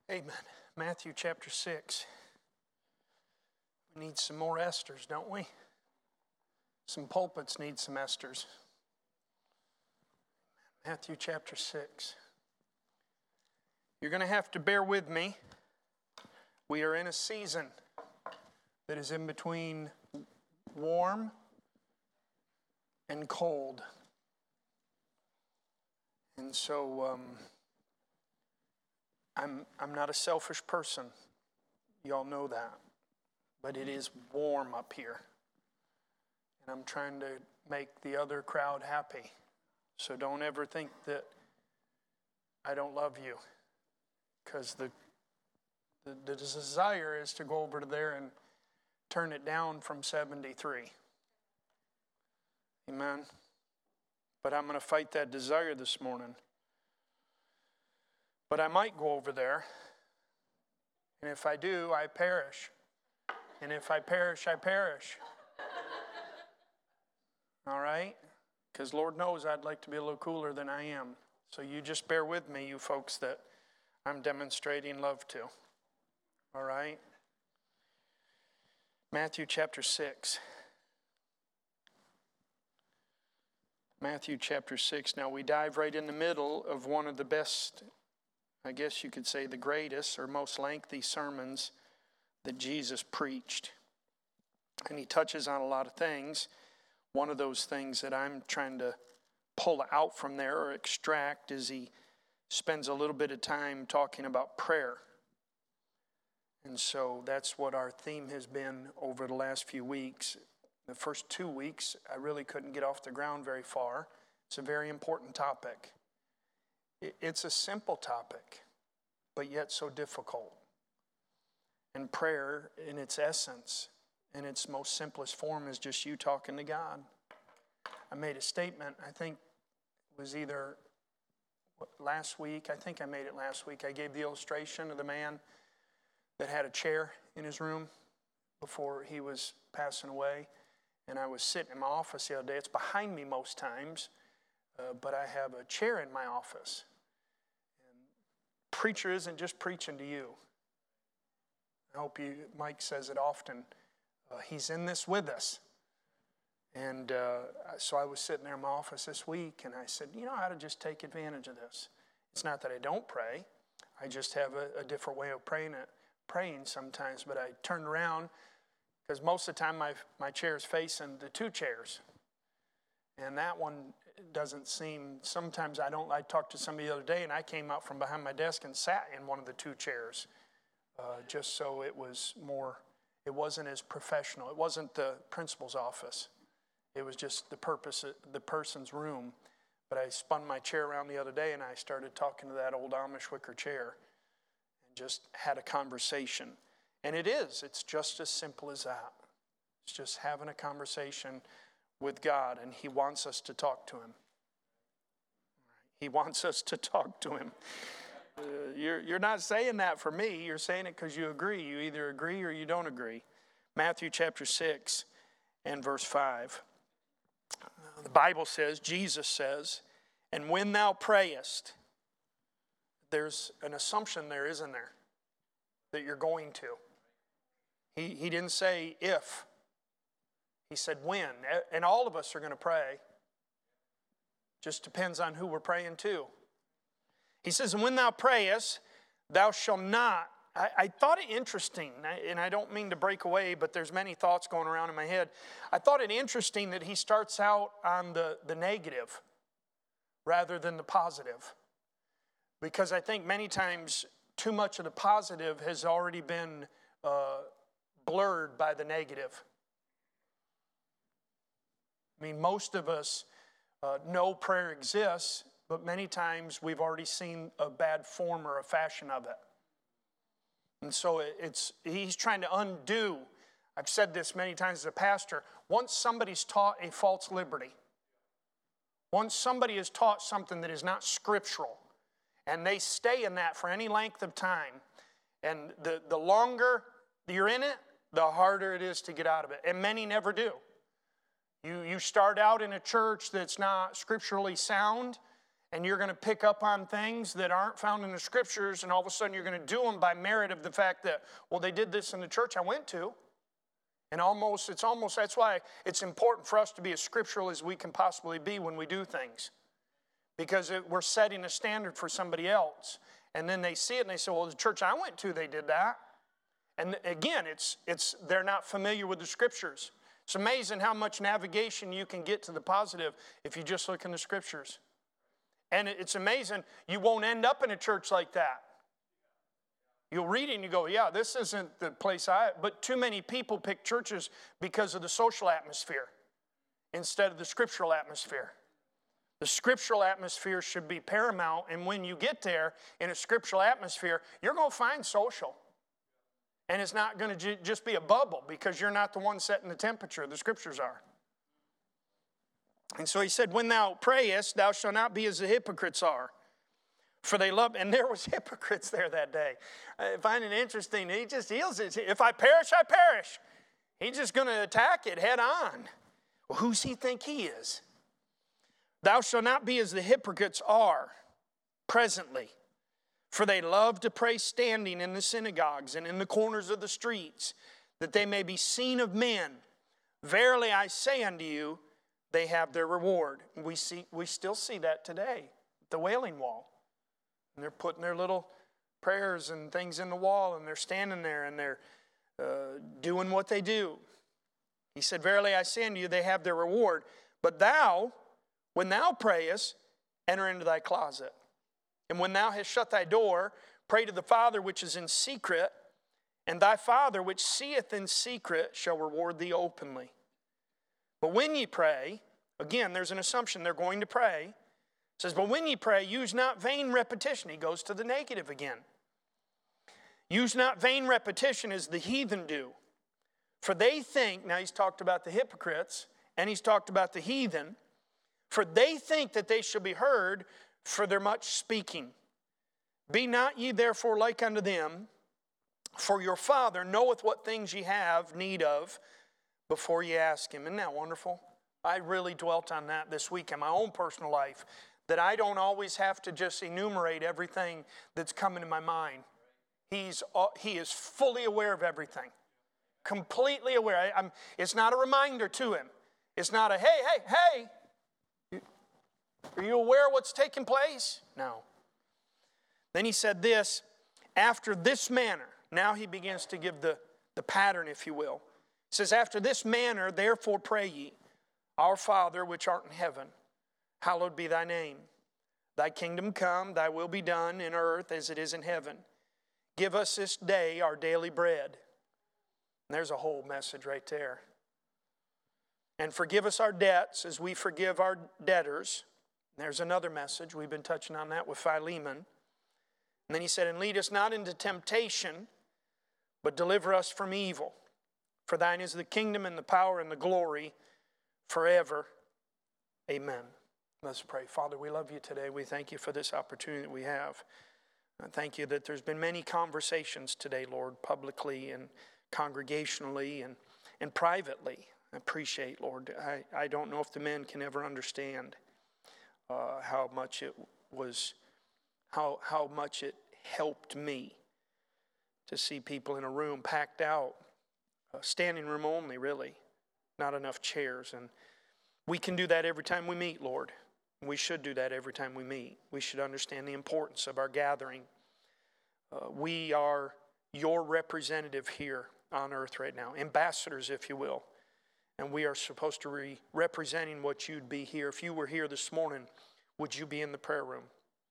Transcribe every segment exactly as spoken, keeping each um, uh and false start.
Amen. Matthew chapter six. We need some more Esthers, don't we? Some pulpits need some Esthers. Matthew chapter six. You're going to have to bear with me. We are in a season that is in between warm and cold. And so um, I'm I'm not a selfish person. Y'all know that. But it is warm up here. And I'm trying to make the other crowd happy. So don't ever think that I don't love you. Because the, the, the desire is to go over to there and turn it down from seventy-three. Amen. But I'm going to fight that desire this morning. But I might go over there. And if I do, I perish. And if I perish, I perish. All right? Because Lord knows I'd like to be a little cooler than I am. So you just bear with me, you folks that I'm demonstrating love to. All right? Matthew chapter six. Matthew chapter six. Now we dive right in the middle of one of the best, I guess you could say the greatest or most lengthy sermons that Jesus preached. And he touches on a lot of things. One of those things that I'm trying to pull out from there or extract is he spends a little bit of time talking about prayer. And so that's what our theme has been over the last few weeks. The first two weeks, I really couldn't get off the ground very far. It's a very important topic. It's a simple topic, but yet so difficult. And prayer, in its essence, in its most simplest form, is just you talking to God. I made a statement, I think it was either last week, I think I made it last week. I gave the illustration of the man that had a chair in his room before he was passing away. And I was sitting in my office the other day. It's behind me most times, uh, but I have a chair in my office. And preacher isn't just preaching to you. I hope you, Mike says it often. Uh, he's in this with us. And uh, so I was sitting there in my office this week, and I said, you know how to just take advantage of this. It's not that I don't pray. I just have a, a different way of praying it, praying sometimes. But I turned around, because most of the time my, my chair is facing the two chairs. And that one doesn't seem, sometimes I don't, I talked to somebody the other day, and I came out from behind my desk and sat in one of the two chairs. Uh, just so it was more, it wasn't as professional. It wasn't the principal's office. It was just the purpose, the person's room. But I spun my chair around the other day and I started talking to that old Amish wicker chair and just had a conversation. And it is, it's just as simple as that. It's just having a conversation with God, and he wants us to talk to him. He wants us to talk to him. Uh, you're, you're not saying that for me. You're saying it because you agree. You either agree or you don't agree. Matthew chapter six and verse five. Uh, the Bible says, Jesus says, and when thou prayest, there's an assumption there, isn't there? That you're going to. He, he didn't say if. He said when. And all of us are going to pray. Just depends on who we're praying to. He says, and when thou prayest, thou shalt not. I, I thought it interesting, and I don't mean to break away, but there's many thoughts going around in my head. I thought it interesting that he starts out on the, the negative rather than the positive. Because I think many times too much of the positive has already been uh, blurred by the negative. I mean, most of us uh, know prayer exists, but many times we've already seen a bad form or a fashion of it. And so it's he's trying to undo. I've said this many times as a pastor. Once somebody's taught a false liberty, once somebody is taught something that is not scriptural, and they stay in that for any length of time, and the, the longer you're in it, the harder it is to get out of it. And many never do. You, you start out in a church that's not scripturally sound, and you're going to pick up on things that aren't found in the Scriptures, and all of a sudden you're going to do them by merit of the fact that, well, they did this in the church I went to. And almost, it's almost, that's why it's important for us to be as scriptural as we can possibly be when we do things. Because it, we're setting a standard for somebody else. And then they see it and they say, well, the church I went to, they did that. And again, it's it's they're not familiar with the Scriptures. It's amazing how much navigation you can get to the positive if you just look in the Scriptures. And it's amazing, you won't end up in a church like that. You'll read it and you go, yeah, this isn't the place I... But too many people pick churches because of the social atmosphere instead of the scriptural atmosphere. The scriptural atmosphere should be paramount, and when you get there in a scriptural atmosphere, you're going to find social. And it's not going to just be a bubble because you're not the one setting the temperature. The Scriptures are. And so he said, when thou prayest, thou shalt not be as the hypocrites are. For they love, and there was hypocrites there that day. I find it interesting. He just heals it. If I perish, I perish. He's just going to attack it head on. Well, who's he think he is? Thou shalt not be as the hypocrites are presently. For they love to pray standing in the synagogues and in the corners of the streets, that they may be seen of men. Verily I say unto you, they have their reward. We see, we still see that today, the Wailing Wall. And they're putting their little prayers and things in the wall, and they're standing there, and they're uh, doing what they do. He said, verily I say unto you, they have their reward. But thou, when thou prayest, enter into thy closet. And when thou hast shut thy door, pray to the Father which is in secret, and thy Father which seeth in secret shall reward thee openly. But when ye pray, again, there's an assumption they're going to pray. It says, but when ye pray, use not vain repetition. He goes to the negative again. Use not vain repetition as the heathen do. For they think, now he's talked about the hypocrites, and he's talked about the heathen. For they think that they shall be heard for their much speaking. Be not ye therefore like unto them, for your Father knoweth what things ye have need of before ye ask him. Isn't that wonderful? I really dwelt on that this week in my own personal life, that I don't always have to just enumerate everything that's coming to my mind. He's, he is fully aware of everything. Completely aware. I, I'm, it's not a reminder to him. It's not a, hey, hey, hey. Are you aware of what's taking place? No. Then he said this, after this manner. Now he begins to give the, the pattern, if you will. He says, after this manner, therefore pray ye, our Father which art in heaven, hallowed be thy name. Thy kingdom come, thy will be done in earth as it is in heaven. Give us this day our daily bread. And there's a whole message right there. And forgive us our debts as we forgive our debtors. There's another message. We've been touching on that with Philemon. And then he said, and lead us not into temptation, but deliver us from evil. For thine is the kingdom and the power and the glory forever. Amen. Let's pray. Father, we love you today. We thank you for this opportunity that we have. I thank you that there's been many conversations today, Lord, publicly and congregationally and, and privately. I appreciate, Lord. I, I don't know if the men can ever understand uh, how much it was, how, how much it helped me to see people in a room packed out, uh, standing room only, really, not enough chairs. And we can do that every time we meet, Lord. We should do that every time we meet. We should understand the importance of our gathering. Uh, we are your representative here on earth right now, ambassadors, if you will. And we are supposed to be representing what you'd be here. If you were here this morning, would you be in the prayer room?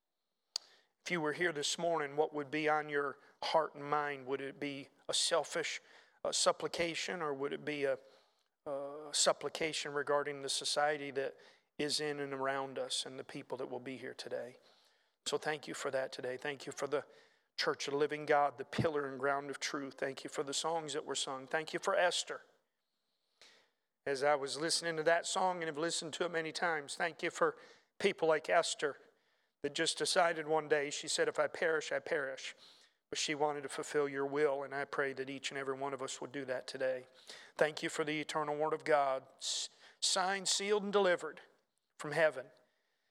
If you were here this morning, what would be on your heart and mind? Would it be a selfish uh, supplication, or would it be a uh, supplication regarding the society that is in and around us and the people that will be here today? So thank you for that today. Thank you for the Church of the Living God, the pillar and ground of truth. Thank you for the songs that were sung. Thank you for Esther. As I was listening to that song and have listened to it many times, thank you for people like Esther that just decided one day, she said, if I perish, I perish. But she wanted to fulfill your will, and I pray that each and every one of us would do that today. Thank you for the eternal word of God, signed, sealed, and delivered from heaven.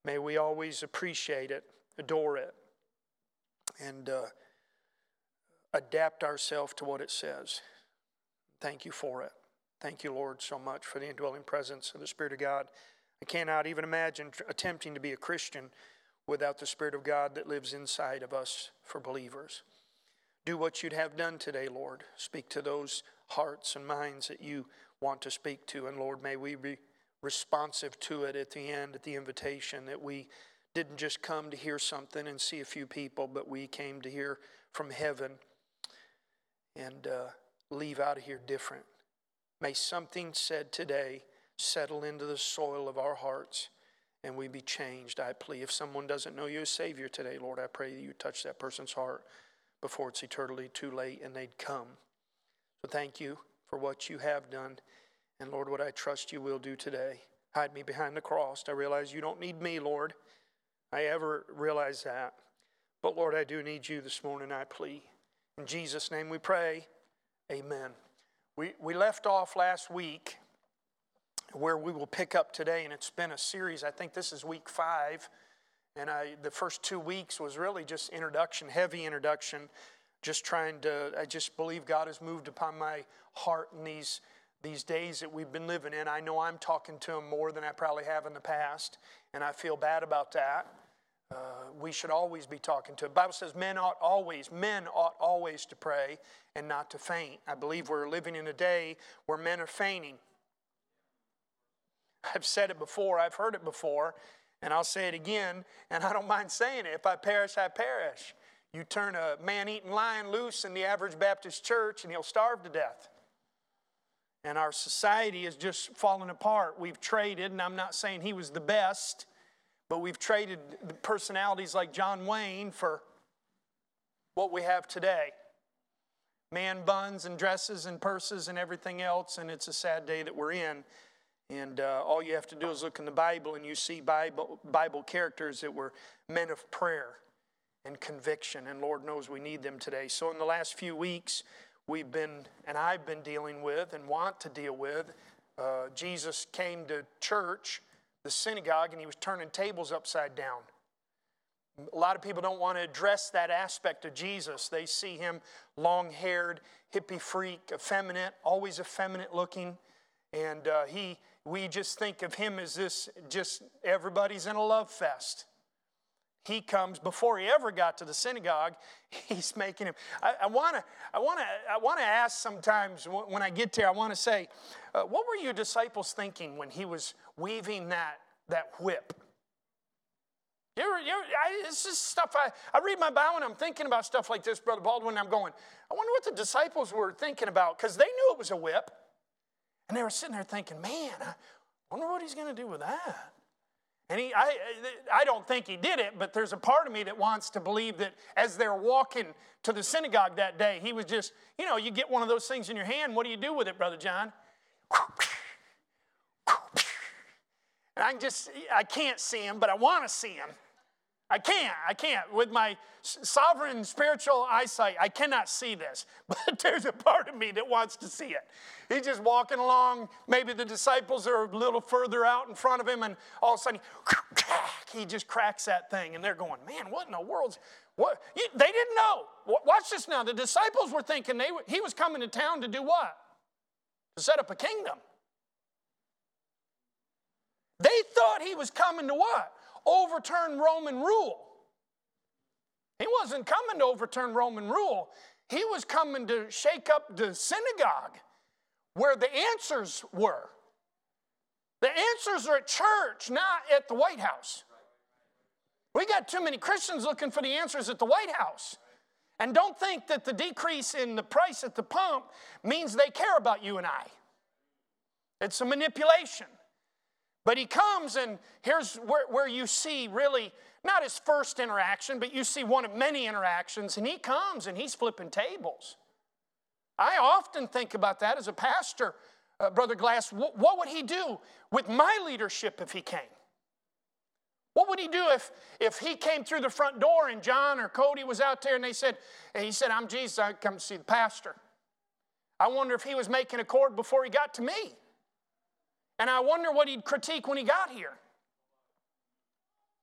May we always appreciate it, adore it, and uh, adapt ourselves to what it says. Thank you for it. Thank you, Lord, so much for the indwelling presence of the Spirit of God. I cannot even imagine attempting to be a Christian without the Spirit of God that lives inside of us for believers. Do what you'd have done today, Lord. Speak to those hearts and minds that you want to speak to. And Lord, may we be responsive to it at the end, at the invitation, that we didn't just come to hear something and see a few people, but we came to hear from heaven and uh, leave out of here different. May something said today settle into the soil of our hearts and we be changed, I plead. If someone doesn't know you as Savior today, Lord, I pray that you touch that person's heart before it's eternally too late and they'd come. So thank you for what you have done. And Lord, what I trust you will do today. Hide me behind the cross. I realize you don't need me, Lord. I ever realize that. But Lord, I do need you this morning, I plead. In Jesus' name we pray. Amen. We, we left off last week where we will pick up today, and it's been a series. I think this is week five. And I, the first two weeks was really just introduction, heavy introduction, just trying to, I just believe God has moved upon my heart in these, these days that we've been living in. I know I'm talking to him more than I probably have in the past, and I feel bad about that. Uh, we should always be talking to him. The Bible says men ought always, men ought always to pray and not to faint. I believe we're living in a day where men are fainting. I've said it before, I've heard it before, and I'll say it again, and I don't mind saying it. If I perish, I perish. You turn a man-eating lion loose in the average Baptist church, and he'll starve to death. And our society is just falling apart. We've traded, and I'm not saying he was the best, but we've traded personalities like John Wayne for what we have today. Man buns and dresses and purses and everything else, and it's a sad day that we're in. And uh, all you have to do is look in the Bible and you see Bible, Bible characters that were men of prayer and conviction. And Lord knows we need them today. So in the last few weeks, we've been, and I've been dealing with and want to deal with, uh, Jesus came to church, the synagogue, and he was turning tables upside down. A lot of people don't want to address that aspect of Jesus. They see him long-haired, hippie freak, effeminate, always effeminate looking. And uh, he, we just think of him as this, just everybody's in a love fest. He comes, before he ever got to the synagogue, he's making him. I, I want to I wanna, I wanna ask sometimes when I get there, I want to say, uh, what were your disciples thinking when he was weaving that, that whip? You ever, you ever, I, it's just stuff, I, I read my Bible and I'm thinking about stuff like this, Brother Baldwin, and I'm going, I wonder what the disciples were thinking about, because they knew it was a whip. And they were sitting there thinking, man, I wonder what he's going to do with that. And he, I, I don't think he did it, but there's a part of me that wants to believe that as they're walking to the synagogue that day, he was just, you know, you get one of those things in your hand. What do you do with it, Brother John? And I can just, I can't see him, but I want to see him. I can't, I can't. With my sovereign spiritual eyesight, I cannot see this. But there's a part of me that wants to see it. He's just walking along. Maybe the disciples are a little further out in front of him, and all of a sudden, he just cracks that thing. And they're going, man, what in the world's, what? They didn't know. Watch this now. The disciples were thinking they, he was coming to town to do what? To set up a kingdom. They thought he was coming to what? Overturn Roman rule. He wasn't coming to overturn Roman rule. He was coming to shake up the synagogue where the answers were. The answers are at church, not at the White House. We got too many Christians looking for the answers at the White House. And don't think that the decrease in the price at the pump means they care about you and I. It's a manipulation. But he comes, and here's where, where you see really, not his first interaction, but you see one of many interactions, and he comes and he's flipping tables. I often think about that as a pastor, uh, Brother Glass. What, what would he do with my leadership if he came? What would he do if, if he came through the front door and John or Cody was out there and they said, and he said, I'm Jesus, I come to see the pastor. I wonder if he was making a cord before he got to me. And I wonder what he'd critique when he got here.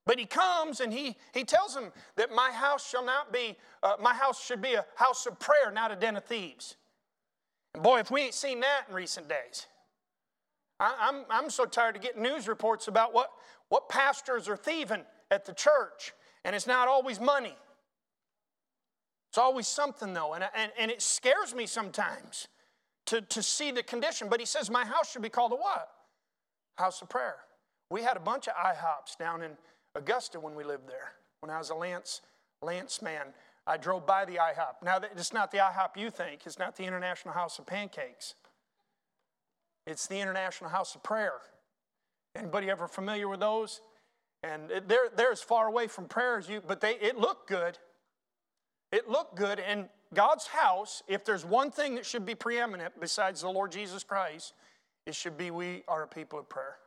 But he comes and he, he tells them that my house shall not be, uh, my house should be a house of prayer, not a den of thieves. And boy, if we ain't seen that in recent days. I, I'm, I'm so tired of getting news reports about what, what pastors are thieving at the church. And it's not always money. It's always something though. And, and, and it scares me sometimes to, to see the condition. But he says my house should be called a what? House of prayer. We had a bunch of I hops down in Augusta when we lived there. When I was a Lance, Lance man, I drove by the I hop. Now, it's not the I hop you think. It's not the International House of Pancakes. It's the International House of Prayer. Anybody ever familiar with those? And they're, they're as far away from prayer as you, but they it looked good. It looked good. And God's house, if there's one thing that should be preeminent besides the Lord Jesus Christ, it should be we are a people of prayer.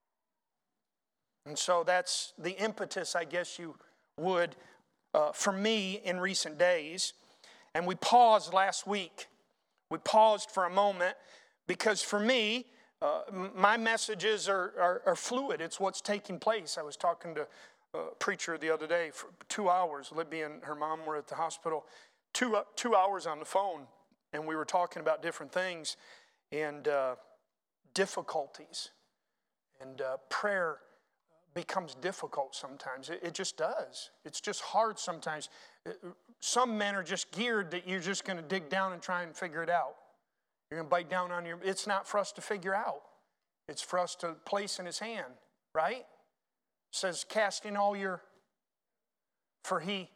And so that's the impetus, I guess you would, uh, for me in recent days. And we paused last week. We paused for a moment because for me, uh, my messages are, are, are fluid. It's what's taking place. I was talking to a preacher the other day for two hours. Libby and her mom were at the hospital. Two, uh, two hours on the phone. And we were talking about different things and uh, difficulties. And uh, prayer becomes difficult sometimes. It, it just does. It's just hard sometimes. It, some men are just geared that you're just going to dig down and try and figure it out. You're going to bite down on your... It's not for us to figure out. It's for us to place in his hand, right? It says, casting all your... For he...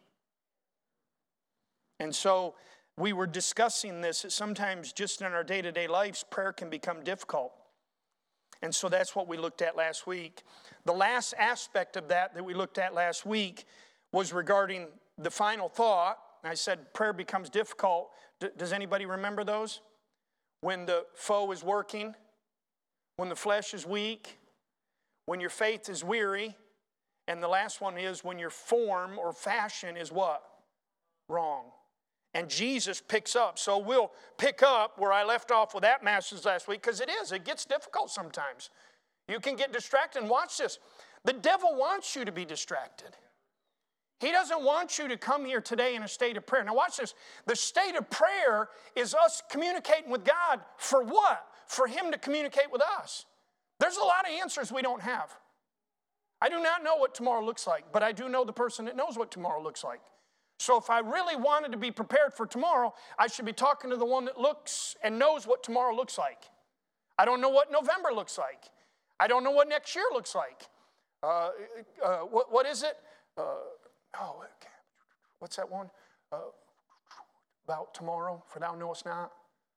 And so we were discussing this, that sometimes just in our day-to-day lives, prayer can become difficult. And so that's what we looked at last week. The last aspect of that that we looked at last week was regarding the final thought. I said prayer becomes difficult. D- does anybody remember those? When the foe is working, when the flesh is weak, when your faith is weary, and the last one is when your form or fashion is what? Wrong. And Jesus picks up. So we'll pick up where I left off with that message last week, because it is. It gets difficult sometimes. You can get distracted. And watch this. The devil wants you to be distracted. He doesn't want you to come here today in a state of prayer. Now watch this. The state of prayer is us communicating with God for what? For him to communicate with us. There's a lot of answers we don't have. I do not know what tomorrow looks like, but I do know the person that knows what tomorrow looks like. So if I really wanted to be prepared for tomorrow, I should be talking to the one that looks and knows what tomorrow looks like. I don't know what November looks like. I don't know what next year looks like. Uh, uh, what, what is it? Uh, oh, okay. What's that one? Uh, about tomorrow, for thou knowest not.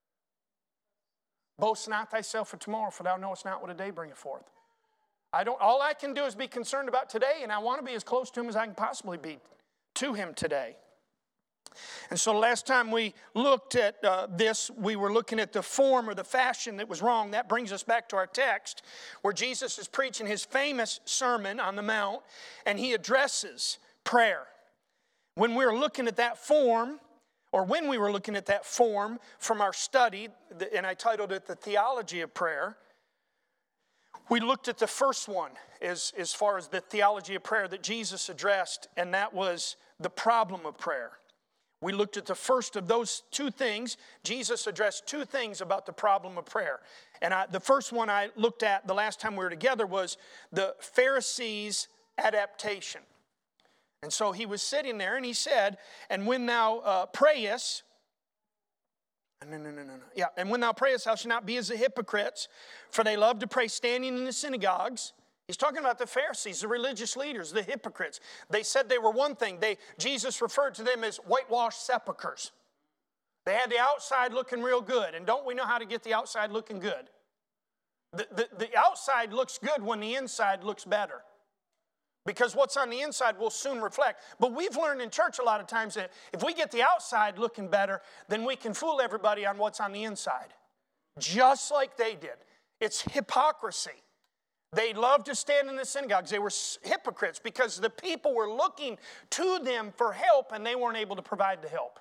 Boast not thyself for tomorrow, for thou knowest not what a day bringeth forth. I don't. All I can do is be concerned about today, and I want to be as close to him as I can possibly be to him today. And so last time we looked at uh, this, we were looking at the form or the fashion that was wrong. That brings us back to our text where Jesus is preaching his famous Sermon on the Mount, and he addresses prayer. When we were looking at that form, or when we were looking at that form from our study, and I titled it The Theology of Prayer, we looked at the first one as, as far as the theology of prayer that Jesus addressed, and that was the problem of prayer. We looked at the first of those two things. Jesus addressed two things about the problem of prayer. And I, the first one I looked at the last time we were together was the Pharisees' adaptation. And so he was sitting there and he said, and when thou uh, prayest, no, no, no, no, no. Yeah, and when thou prayest, thou shalt not be as the hypocrites, for they love to pray standing in the synagogues. He's talking about the Pharisees, the religious leaders, the hypocrites. They said they were one thing. They, Jesus referred to them as whitewashed sepulchres. They had the outside looking real good. And don't we know how to get the outside looking good? The, the, the outside looks good when the inside looks better. Because what's on the inside will soon reflect. But we've learned in church a lot of times that if we get the outside looking better, then we can fool everybody on what's on the inside. Just like they did. It's hypocrisy. They loved to stand in the synagogues. They were hypocrites because the people were looking to them for help and they weren't able to provide the help.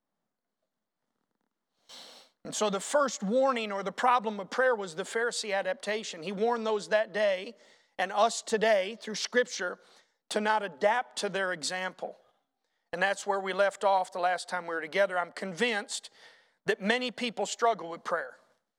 And so the first warning or the problem of prayer was the Pharisee adaptation. He warned those that day and us today through Scripture to not adapt to their example. And that's where we left off the last time we were together. I'm convinced that many people struggle with prayer.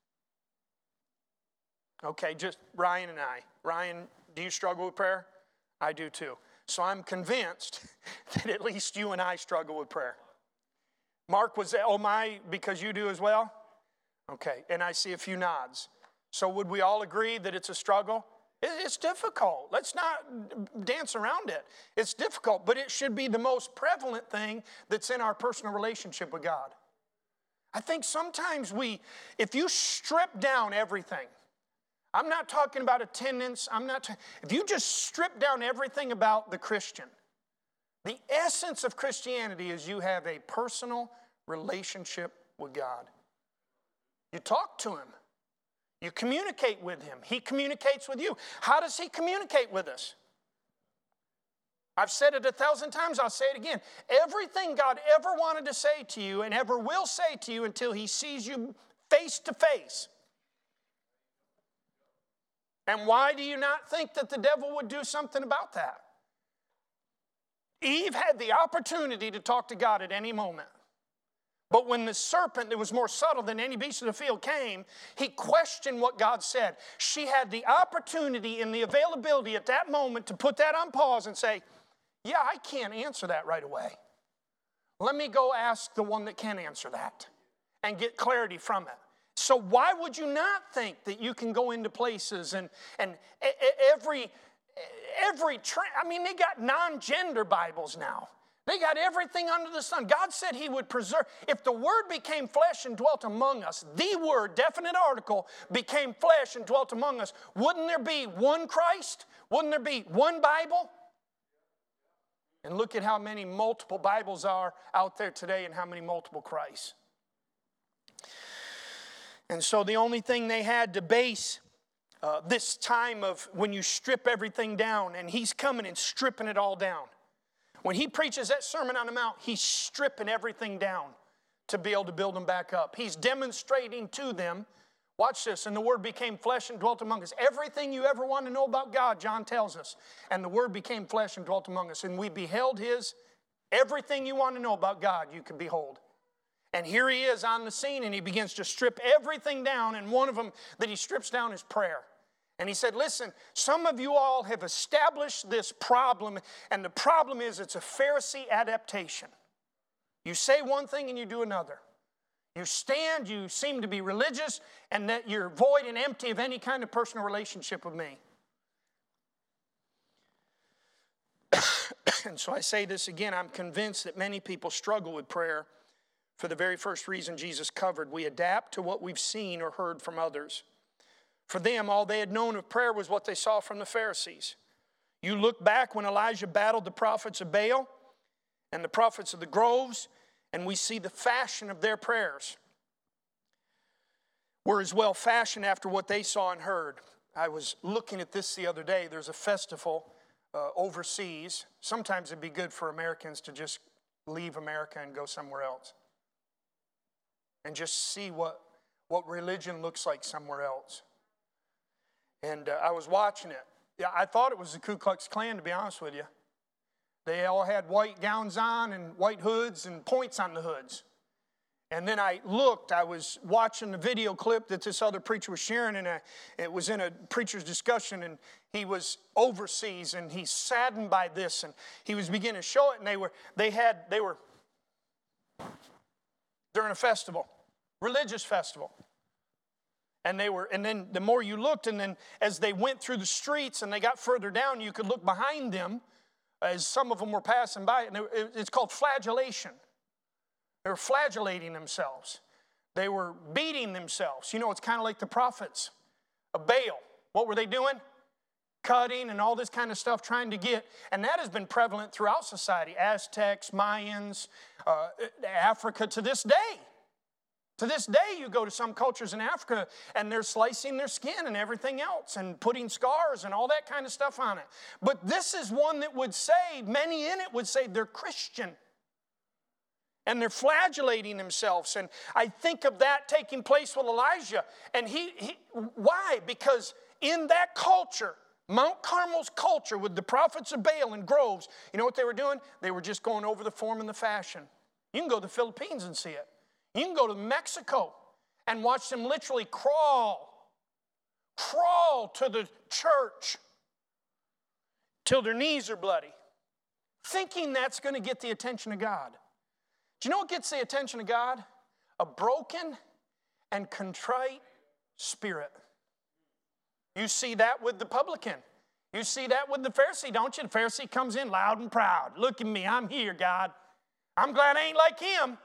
Okay, just Ryan and I. Ryan, do you struggle with prayer? I do too. So I'm convinced that at least you and I struggle with prayer. Mark was, oh my, because you do as well? Okay, and I see a few nods. So would we all agree that it's a struggle? It's difficult. Let's not dance around it. It's difficult, but it should be the most prevalent thing that's in our personal relationship with God. I think sometimes we, if you strip down everything, I'm not talking about attendance, I'm not, ta- if you just strip down everything about the Christian, the essence of Christianity is you have a personal relationship with God. You talk to Him. You communicate with Him. He communicates with you. How does He communicate with us? I've said it a thousand times. I'll say it again. Everything God ever wanted to say to you and ever will say to you until He sees you face to face. And why do you not think that the devil would do something about that? Eve had the opportunity to talk to God at any moment. But when the serpent that was more subtle than any beast of the field came, he questioned what God said. She had the opportunity and the availability at that moment to put that on pause and say, yeah, I can't answer that right away. Let me go ask the one that can answer that and get clarity from it. So why would you not think that you can go into places and, and every, every tra- I mean, they got non-gender Bibles now. They got everything under the sun. God said He would preserve. If the Word became flesh and dwelt among us, the Word, definite article, became flesh and dwelt among us, wouldn't there be one Christ? Wouldn't there be one Bible? And look at how many multiple Bibles are out there today and how many multiple Christs. And so the only thing they had to base uh, this time of when you strip everything down, and He's coming and stripping it all down. When He preaches that Sermon on the Mount, He's stripping everything down to be able to build them back up. He's demonstrating to them, watch this, and the Word became flesh and dwelt among us. Everything you ever want to know about God, John tells us. And the Word became flesh and dwelt among us. And we beheld His, everything you want to know about God, you could behold. And here He is on the scene, and He begins to strip everything down. And one of them that He strips down is prayer. And He said, listen, some of you all have established this problem, and the problem is it's a Pharisee adaptation. You say one thing and you do another. You stand, you seem to be religious, and that you're void and empty of any kind of personal relationship with me. And so I say this again, I'm convinced that many people struggle with prayer for the very first reason Jesus covered. We adapt to what we've seen or heard from others. For them, all they had known of prayer was what they saw from the Pharisees. You look back when Elijah battled the prophets of Baal and the prophets of the groves, and we see the fashion of their prayers were as well fashioned after what they saw and heard. I was looking at this the other day. There's a festival uh, overseas. Sometimes it'd be good for Americans to just leave America and go somewhere else and just see what, what religion looks like somewhere else. And uh, I was watching it. Yeah, I thought it was the Ku Klux Klan, to be honest with you. They all had white gowns on and white hoods and points on the hoods. And then I looked, I was watching the video clip that this other preacher was sharing, and I, it was in a preacher's discussion, and he was overseas, and he's saddened by this, and he was beginning to show it, and they were, they had, they were during a festival, religious festival. And they were, and then the more you looked, and then as they went through the streets and they got further down, you could look behind them as some of them were passing by. And it's called flagellation. They were flagellating themselves. They were beating themselves. You know, it's kind of like the prophets of Baal. What were they doing? Cutting and all this kind of stuff, trying to get, and that has been prevalent throughout society. Aztecs, Mayans, uh, Africa to this day. To this day, you go to some cultures in Africa, and they're slicing their skin and everything else and putting scars and all that kind of stuff on it. But this is one that would say, many in it would say they're Christian. And they're flagellating themselves. And I think of that taking place with Elijah. And he, he why? Because in that culture, Mount Carmel's culture with the prophets of Baal and groves, you know what they were doing? They were just going over the form and the fashion. You can go to the Philippines and see it. You can go to Mexico and watch them literally crawl, crawl to the church till their knees are bloody, thinking that's going to get the attention of God. Do you know what gets the attention of God? A broken and contrite spirit. You see that with the publican. You see that with the Pharisee, don't you? The Pharisee comes in loud and proud. Look at me, I'm here, God. I'm glad I ain't like him.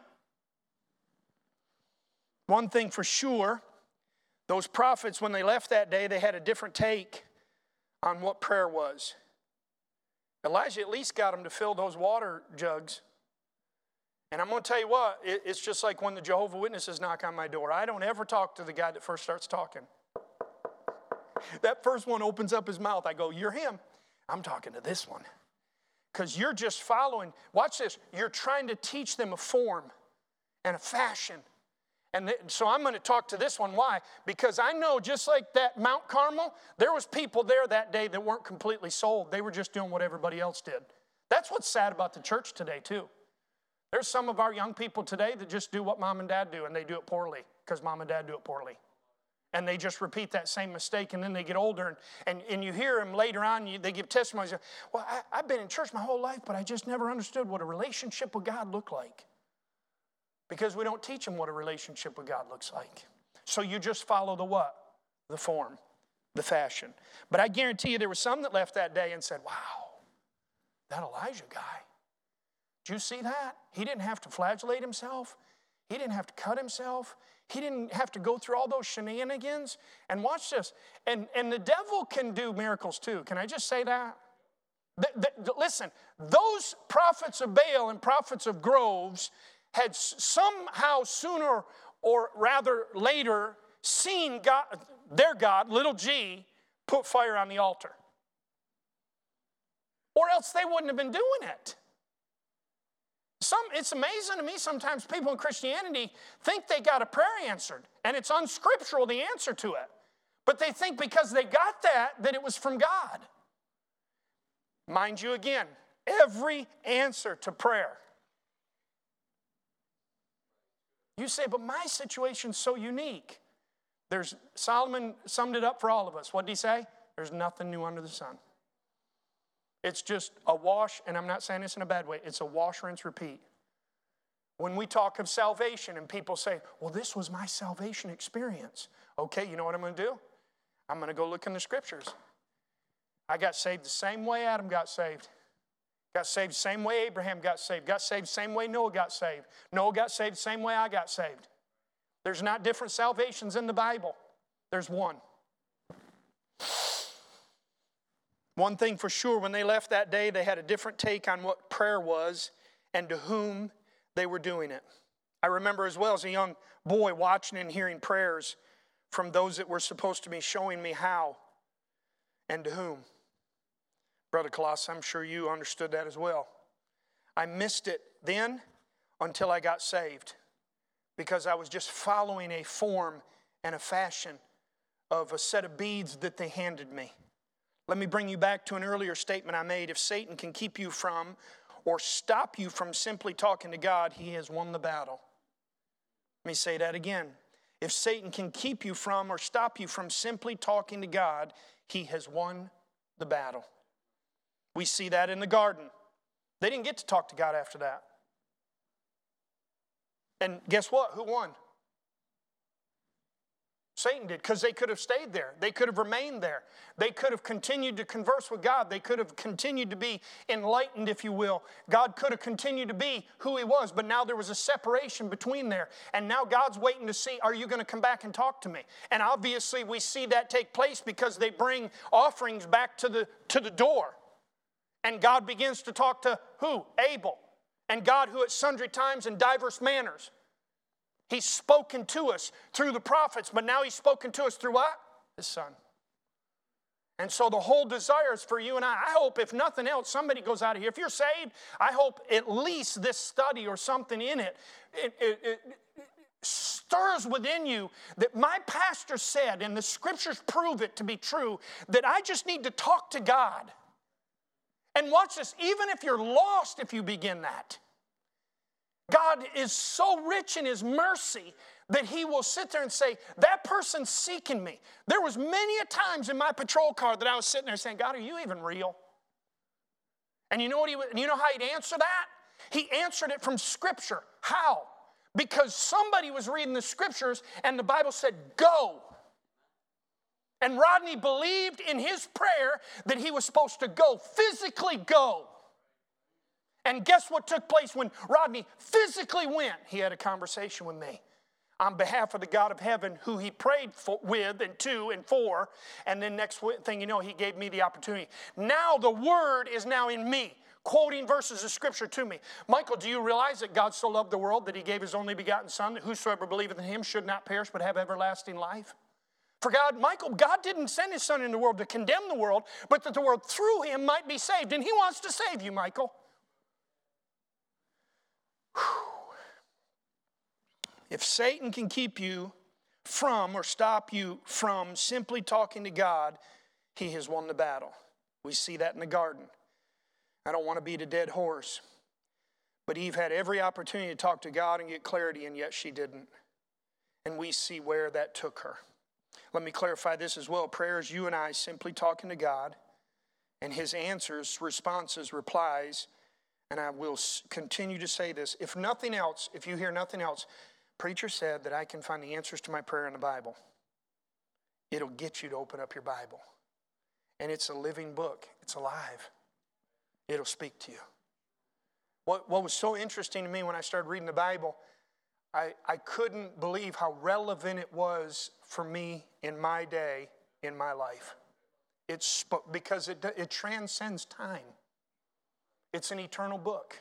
One thing for sure, those prophets, when they left that day, they had a different take on what prayer was. Elijah at least got them to fill those water jugs. And I'm going to tell you what, it's just like when the Jehovah's Witnesses knock on my door. I don't ever talk to the guy that first starts talking. That first one opens up his mouth. I go, you're him. I'm talking to this one. Because you're just following. Watch this. You're trying to teach them a form and a fashion. And th- so I'm going to talk to this one. Why? Because I know just like that Mount Carmel, there was people there that day that weren't completely sold. They were just doing what everybody else did. That's what's sad about the church today too. There's some of our young people today that just do what mom and dad do, and they do it poorly because mom and dad do it poorly. And they just repeat that same mistake, and then they get older, and, and, and you hear them later on, you, they give testimonies. Well, I, I've been in church my whole life, but I just never understood what a relationship with God looked like. Because we don't teach them what a relationship with God looks like. So you just follow the what? The form, the fashion. But I guarantee you there were some that left that day and said, wow, that Elijah guy. Did you see that? He didn't have to flagellate himself. He didn't have to cut himself. He didn't have to go through all those shenanigans. And watch this. And, and the devil can do miracles too. Can I just say that? The, the, listen, those prophets of Baal and prophets of groves had somehow sooner or rather later seen God, their God, little g, put fire on the altar. Or else they wouldn't have been doing it. Some, it's amazing to me sometimes people in Christianity think they got a prayer answered. And it's unscriptural, the answer to it. But they think because they got that, that it was from God. Mind you again, every answer to prayer. You say, but my situation's so unique. There's Solomon summed it up for all of us. What did he say? There's nothing new under the sun. It's just a wash, and I'm not saying this in a bad way. It's a wash, rinse, repeat. When we talk of salvation and people say, well, this was my salvation experience. Okay, you know what I'm going to do? I'm going to go look in the scriptures. I got saved the same way Adam got saved. Got saved the same way Abraham got saved. Got saved the same way Noah got saved. Noah got saved the same way I got saved. There's not different salvations in the Bible. There's one. One thing for sure, when they left that day, they had a different take on what prayer was and to whom they were doing it. I remember as well as a young boy watching and hearing prayers from those that were supposed to be showing me how and to whom. Brother Colossus, I'm sure you understood that as well. I missed it then until I got saved because I was just following a form and a fashion of a set of beads that they handed me. Let me bring you back to an earlier statement I made. If Satan can keep you from or stop you from simply talking to God, he has won the battle. Let me say that again. If Satan can keep you from or stop you from simply talking to God, he has won the battle. We see that in the garden. They didn't get to talk to God after that. And guess what? Who won? Satan did, because they could have stayed there. They could have remained there. They could have continued to converse with God. They could have continued to be enlightened, if you will. God could have continued to be who he was, but now there was a separation between there. And now God's waiting to see, are you going to come back and talk to me? And obviously we see that take place because they bring offerings back to the, to the door. And God begins to talk to who? Abel. And God, who at sundry times in diverse manners, he's spoken to us through the prophets, but now he's spoken to us through what? His son. And so the whole desire is for you and I. I hope, if nothing else, somebody goes out of here. If you're saved, I hope at least this study or something in it, it, it, it stirs within you that my pastor said, and the scriptures prove it to be true, that I just need to talk to God. And watch this, even if you're lost, if you begin that, God is so rich in His mercy that He will sit there and say, that person's seeking me. There was many a times in my patrol car that I was sitting there saying, God, are you even real? And you know what he, you know how He'd answer that? He answered it from Scripture. How? Because somebody was reading the Scriptures and the Bible said, go. And Rodney believed in his prayer that he was supposed to go, physically go. And guess what took place when Rodney physically went? He had a conversation with me on behalf of the God of heaven who he prayed for, with and to and for. And then next thing you know, he gave me the opportunity. Now the word is now in me, quoting verses of Scripture to me. Michael, do you realize that God so loved the world that He gave His only begotten Son, that whosoever believeth in Him should not perish but have everlasting life? For God, Michael, God didn't send His Son in the world to condemn the world, but that the world through Him might be saved. And He wants to save you, Michael. If Satan can keep you from or stop you from simply talking to God, he has won the battle. We see that in the garden. I don't want to beat a dead horse, but Eve had every opportunity to talk to God and get clarity, and yet she didn't. And we see where that took her. Let me clarify this as well. Prayer is you and I simply talking to God, and His answers, responses, replies. And I will continue to say this. If nothing else, if you hear nothing else, preacher said that I can find the answers to my prayer in the Bible. It'll get you to open up your Bible. And it's a living book. It's alive. It'll speak to you. What, what was so interesting to me when I started reading the Bible, I, I couldn't believe how relevant it was for me in my day, in my life. It's because it, it transcends time. It's an eternal book.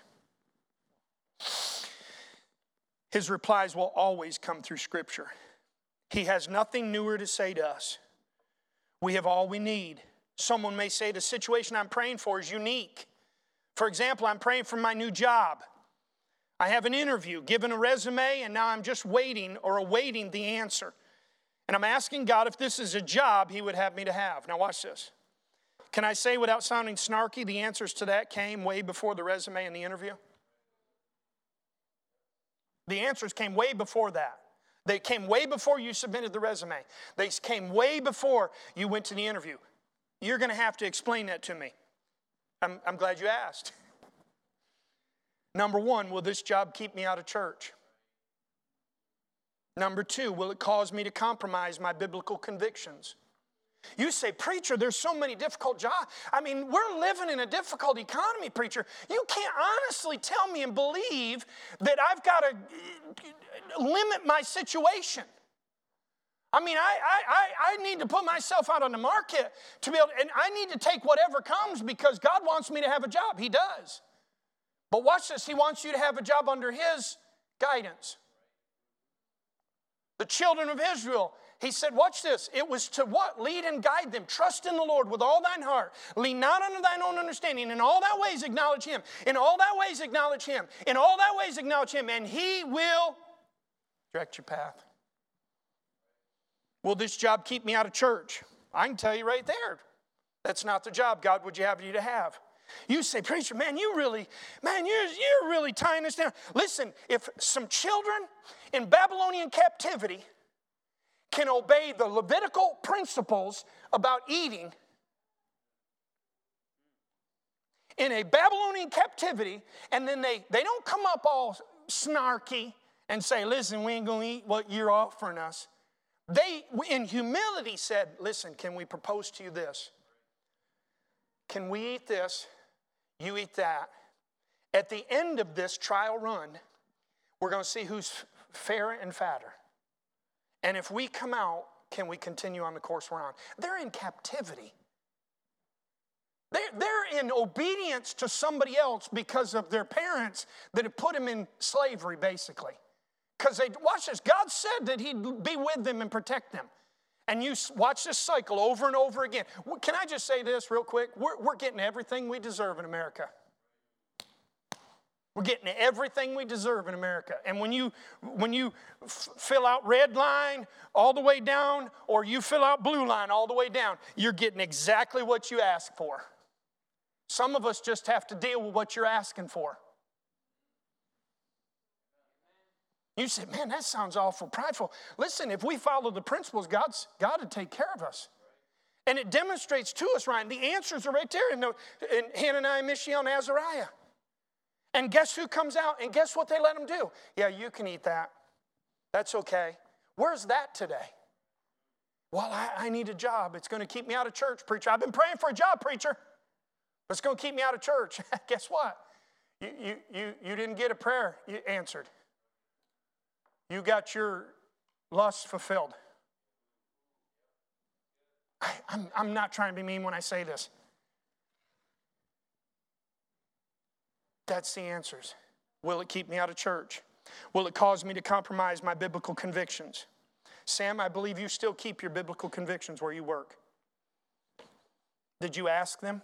His replies will always come through Scripture. He has nothing newer to say to us. We have all we need. Someone may say the situation I'm praying for is unique. For example, I'm praying for my new job. I have an interview, given a resume, and now I'm just waiting or awaiting the answer. And I'm asking God if this is a job He would have me to have. Now watch this. Can I say without sounding snarky, the answers to that came way before the resume and the interview? The answers came way before that. They came way before you submitted the resume. They came way before you went to the interview. You're going to have to explain that to me. I'm, I'm glad you asked. Number one, will this job keep me out of church? Number two, will it cause me to compromise my biblical convictions? You say, preacher, there's so many difficult jobs. I mean, we're living in a difficult economy, preacher. You can't honestly tell me and believe that I've got to limit my situation. I mean, I, I, I need to put myself out on the market to be able to, and I need to take whatever comes because God wants me to have a job. He does. But watch this. He wants you to have a job under His guidance. The children of Israel, He said, watch this. It was to what? Lead and guide them. Trust in the Lord with all thine heart. Lean not unto thine own understanding. In all thy ways acknowledge Him. In all thy ways acknowledge Him. In all thy ways acknowledge Him. And He will direct your path. Will this job keep me out of church? I can tell you right there. That's not the job God would you have you to have. You say, preacher, man, you really, man, you're, you're really tying this down. Listen, if some children in Babylonian captivity can obey the Levitical principles about eating in a Babylonian captivity, and then they, they don't come up all snarky and say, listen, we ain't going to eat what you're offering us. They, in humility, said, listen, can we propose to you this? Can we eat this? You eat that. At the end of this trial run, we're going to see who's fairer and fatter. And if we come out, can we continue on the course we're on? They're in captivity. They're, they're in obedience to somebody else because of their parents that have put them in slavery, basically. Because they, watch this, God said that He'd be with them and protect them. And you watch this cycle over and over again. Can I just say this real quick? We're, we're getting everything we deserve in America. We're getting everything we deserve in America. And when you, when you f- fill out red line all the way down, or you fill out blue line all the way down, you're getting exactly what you ask for. Some of us just have to deal with what you're asking for. You say, man, that sounds awful prideful. Listen, if we follow the principles, God's God to take care of us. And it demonstrates to us, Ryan, the answers are right there in, the, in Hananiah, Mishael, and Azariah. And guess who comes out? And guess what they let them do? Yeah, you can eat that. That's okay. Where's that today? Well, I, I need a job. It's going to keep me out of church, preacher. I've been praying for a job, preacher. But it's going to keep me out of church. Guess what? You, you, you, you didn't get a prayer you answered. You got your lust fulfilled. I, I'm, I'm not trying to be mean when I say this. That's the answers. Will it keep me out of church? Will it cause me to compromise my biblical convictions? Sam, I believe you still keep your biblical convictions where you work. Did you ask them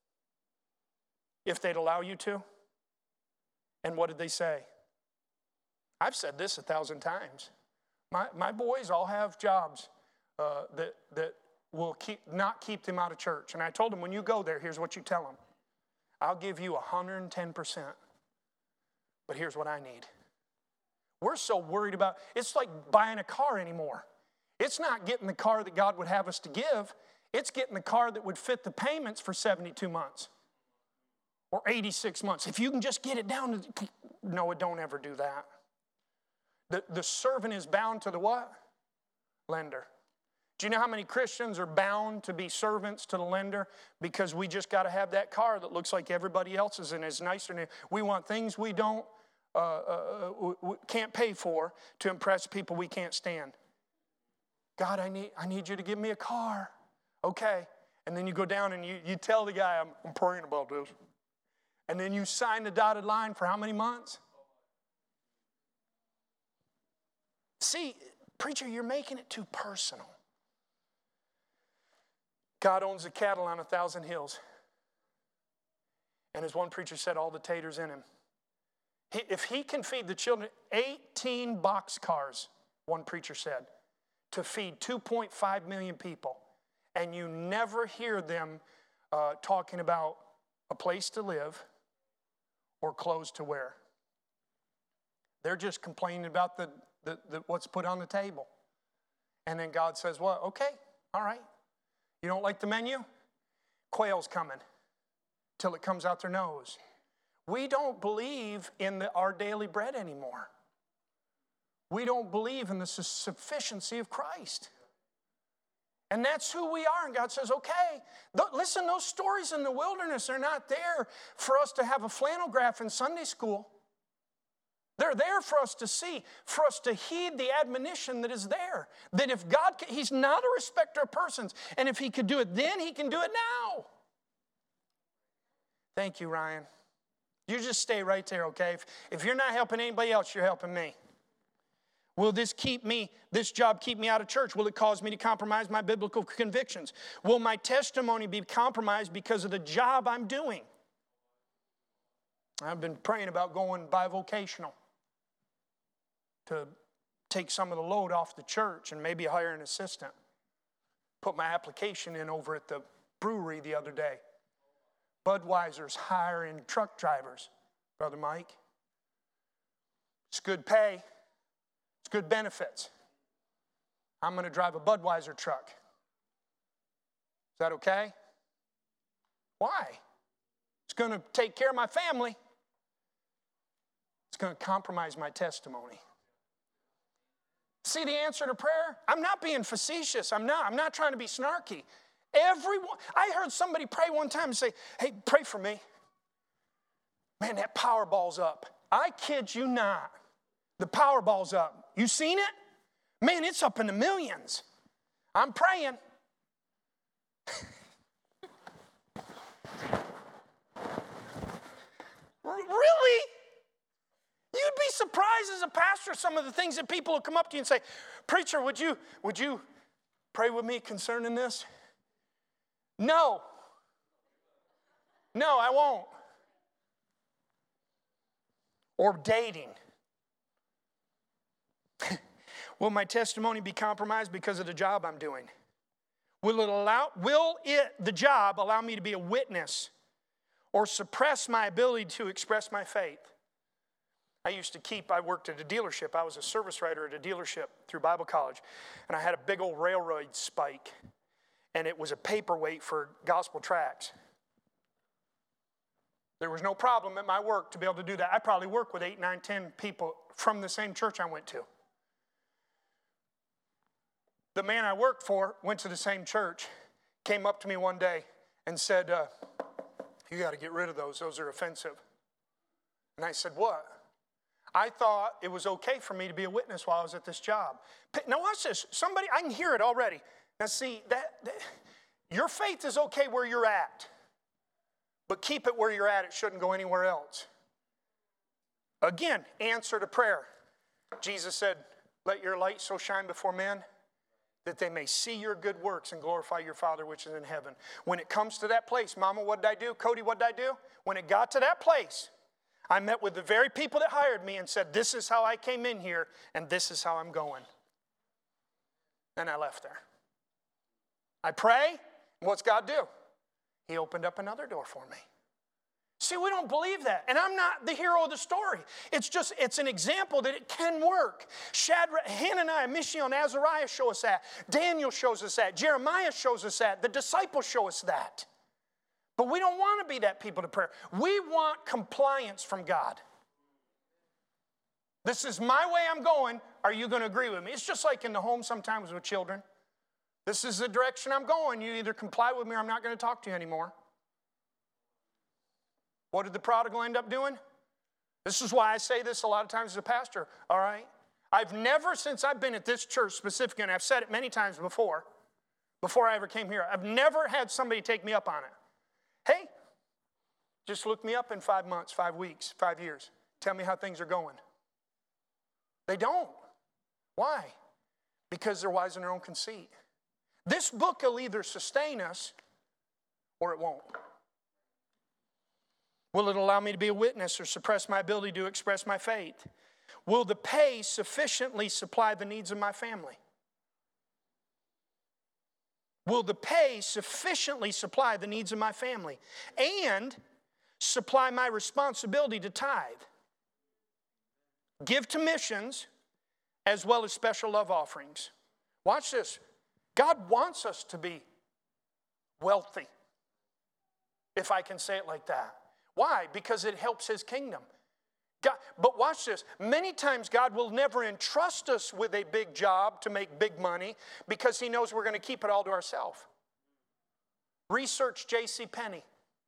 if they'd allow you to? And what did they say? I've said this a thousand times. My, my boys all have jobs uh, that, that will keep, not keep them out of church. And I told them, when you go there, here's what you tell them. I'll give you one hundred ten percent. But here's what I need. We're so worried about, it's like buying a car anymore. It's not getting the car that God would have us to give. It's getting the car that would fit the payments for seventy-two months or eighty-six months. If you can just get it down to, no, don't ever do that. The, the servant is bound to the what? Lender. Do you know how many Christians are bound to be servants to the lender? Because we just got to have that car that looks like everybody else's and is nicer than we want things we don't, uh, uh, we can't pay for to impress people we can't stand. God, I need, I need you to give me a car. Okay. And then you go down and you, you tell the guy, I'm, I'm praying about this. And then you sign the dotted line for how many months? See, preacher, you're making it too personal. God owns the cattle on a thousand hills. And as one preacher said, all the taters in him. He, if he can feed the children, eighteen boxcars, one preacher said, to feed two point five million people, and you never hear them uh, talking about a place to live or clothes to wear. They're just complaining about the, the, the what's put on the table. And then God says, well, okay, all right. You don't like the menu? Quail's coming till it comes out their nose. We don't believe in the, our daily bread anymore. We don't believe in the sufficiency of Christ. And that's who we are. And God says, okay, th- listen, those stories in the wilderness are not there for us to have a flannel graph in Sunday school. They're there for us to see, for us to heed the admonition that is there. That if God, he's not a respecter of persons. And if he could do it then, he can do it now. Thank you, Ryan. You just stay right there, okay? If, if you're not helping anybody else, you're helping me. Will this keep me, this job keep me out of church? Will it cause me to compromise my biblical convictions? Will my testimony be compromised because of the job I'm doing? I've been praying about going bivocational to take some of the load off the church and maybe hire an assistant. Put my application in over at the brewery the other day. Budweiser's hiring truck drivers, Brother Mike. It's good pay. It's good benefits. I'm going to drive a Budweiser truck. Is that okay? Why? It's going to take care of my family. It's going to compromise my testimony. See the answer to prayer? I'm not being facetious. I'm not. I'm not trying to be snarky. Everyone, I heard somebody pray one time and say, hey, pray for me. Man, that Powerball's up. I kid you not. The Powerball's up. You seen it? Man, it's up in the millions. I'm praying. Really? You'd be surprised as a pastor some of the things that people will come up to you and say, preacher, would you, would you pray with me concerning this? No. No, I won't. or dating? Will my testimony be compromised because of the job I'm doing? Will it allow, will it, the job allow me to be a witness or suppress my ability to express my faith? I used to keep, I worked at a dealership. I was a service writer at a dealership through Bible college. And I had a big old railroad spike. And it was a paperweight for gospel tracts. There was no problem at my work to be able to do that. I probably worked with eight, nine, ten people from the same church I went to. The man I worked for went to the same church, came up to me one day and said, uh, you got to get rid of those. Those are offensive. And I said, what? I thought it was okay for me to be a witness while I was at this job. Now watch this. Somebody, I can hear it already. Now see, that, that your faith is okay where you're at. But keep it where you're at. It shouldn't go anywhere else. Again, answer to prayer. Jesus said, let your light so shine before men that they may see your good works and glorify your Father which is in heaven. When it comes to that place, Mama, what did I do? Cody, what did I do? When it got to that place, I met with the very people that hired me and said, this is how I came in here and this is how I'm going. And I left there. I pray, and what's God do? He opened up another door for me. See, we don't believe that. And I'm not the hero of the story. It's just, it's an example that it can work. Shadrach, Hananiah, Mishael, and Azariah show us that. Daniel shows us that. Jeremiah shows us that. The disciples show us that. But we don't want to be that people to prayer. We want compliance from God. This is my way I'm going. Are you going to agree with me? It's just like in the home sometimes with children. This is the direction I'm going. You either comply with me or I'm not going to talk to you anymore. What did the prodigal end up doing? This is why I say this a lot of times as a pastor, all right? I've never, since I've been at this church specifically, and I've said it many times before, before I ever came here, I've never had somebody take me up on it. Hey, just look me up in five months, five weeks, five years. Tell me how things are going. They don't. Why? Because they're wise in their own conceit. This book will either sustain us or it won't. Will it allow me to be a witness or suppress my ability to express my faith? Will the pay sufficiently supply the needs of my family? Will the pay sufficiently supply the needs of my family and supply my responsibility to tithe, give to missions, as well as special love offerings? Watch this. God wants us to be wealthy, if I can say it like that. Why? Because it helps His kingdom. God, but watch this. Many times God will never entrust us with a big job to make big money because He knows we're going to keep it all to ourselves. Research J C Penney.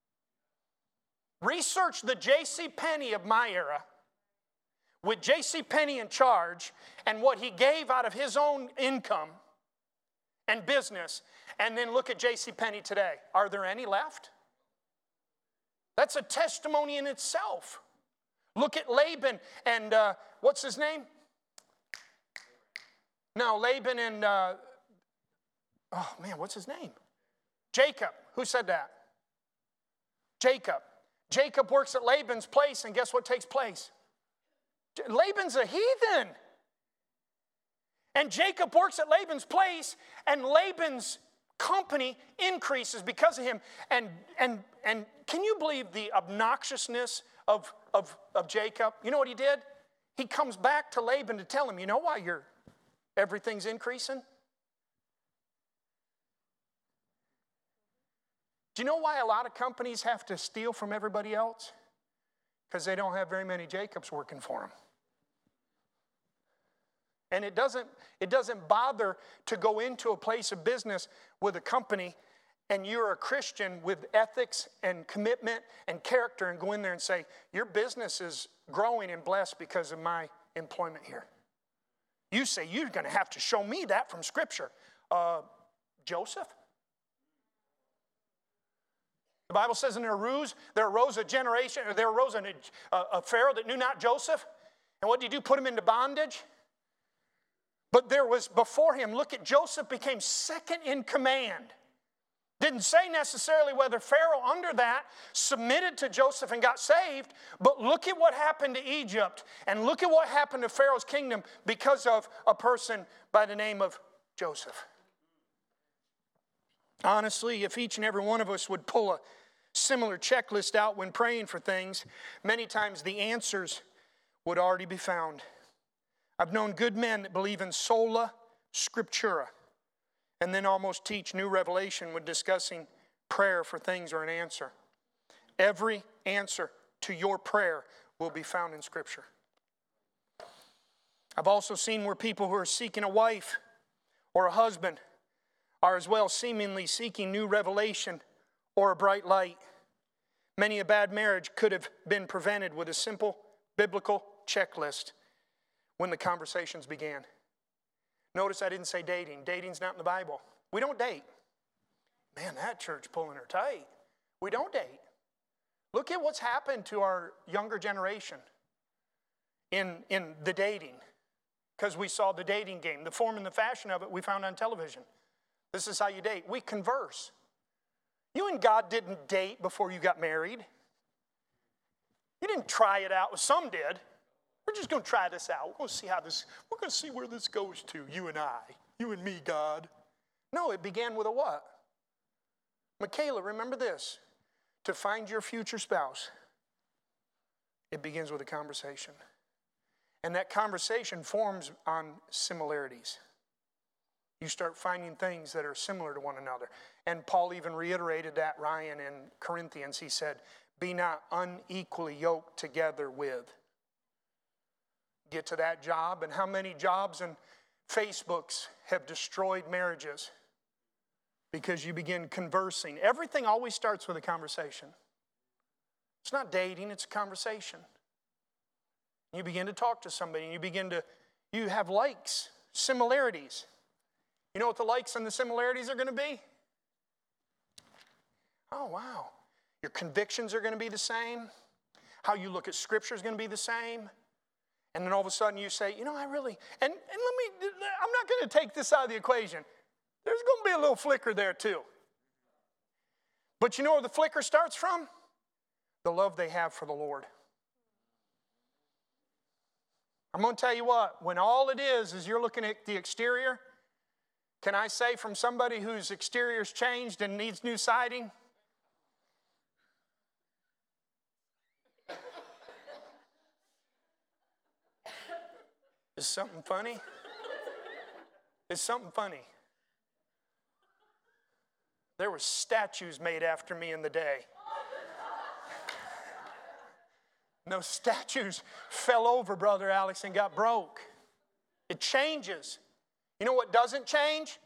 Research the J C Penney of my era with J C Penney in charge and what he gave out of his own income and business, and then look at J C Penney today. Are there any left? That's a testimony in itself. Look at Laban and, uh, what's his name? No, Laban and, uh, oh man, what's his name? Jacob. Who said that? Jacob. Jacob works at Laban's place, and guess what takes place? Laban's a heathen. And Jacob works at Laban's place, and Laban's company increases because of him. And and and can you believe the obnoxiousness of, of, of Jacob? You know what he did? He comes back to Laban to tell him, you know why your everything's increasing? Do you know why a lot of companies have to steal from everybody else? Because they don't have very many Jacobs working for them. And it doesn't, it doesn't bother to go into a place of business with a company and you're a Christian with ethics and commitment and character and go in there and say, your business is growing and blessed because of my employment here. You say, you're going to have to show me that from Scripture. Uh, Joseph? The Bible says in there arose, there arose a generation, or there arose a, a, a Pharaoh that knew not Joseph. And what did he do? Put him into bondage? But there was before him, look at Joseph became second in command Didn't say necessarily whether Pharaoh under that submitted to Joseph and got saved, but look at what happened to Egypt and look at what happened to Pharaoh's kingdom because of a person by the name of Joseph. Honestly, if each and every one of us would pull a similar checklist out when praying for things, many times the answers would already be found. I've known good men that believe in sola scriptura and then almost teach new revelation when discussing prayer for things or an answer. Every answer to your prayer will be found in Scripture. I've also seen where people who are seeking a wife or a husband are as well seemingly seeking new revelation or a bright light. Many a bad marriage could have been prevented with a simple biblical checklist when the conversations began. Notice I didn't say dating. Dating's not in the Bible. We don't date. Man, that church pulling her tight. We don't date. Look at what's happened to our younger generation in, in the dating. Because we saw the dating game. The form and the fashion of it we found on television. This is how you date. We converse. You and God didn't date before you got married. You didn't try it out. Some did. We're just going to try this out. We're going to see how this, we're going to see where this goes to, you and I. You and me, God. No, it began with a what? Michaela, remember this. To find your future spouse, it begins with a conversation. And that conversation forms on similarities. You start finding things that are similar to one another. And Paul even reiterated that, Ryan, in Corinthians. He said, be not unequally yoked together with. Get to that job, and how many jobs and Facebooks have destroyed marriages because you begin conversing. Everything always starts with a conversation. It's not dating, it's a conversation. You begin to talk to somebody, and you begin to, you have likes, similarities. You know what the likes and the similarities are going to be? Oh, wow. Your convictions are going to be the same. How you look at Scripture is going to be the same. And then all of a sudden you say, you know, I really, and, and let me, I'm not going to take this out of the equation. There's going to be a little flicker there too. But you know where the flicker starts from? The love they have for the Lord. I'm going to tell you what, when all it is is you're looking at the exterior, can I say from somebody whose exterior's changed and needs new siding? Is something funny? Is something funny? There were statues made after me in the day. And those statues fell over, Brother Alex, and got broke. It changes. You know what doesn't change?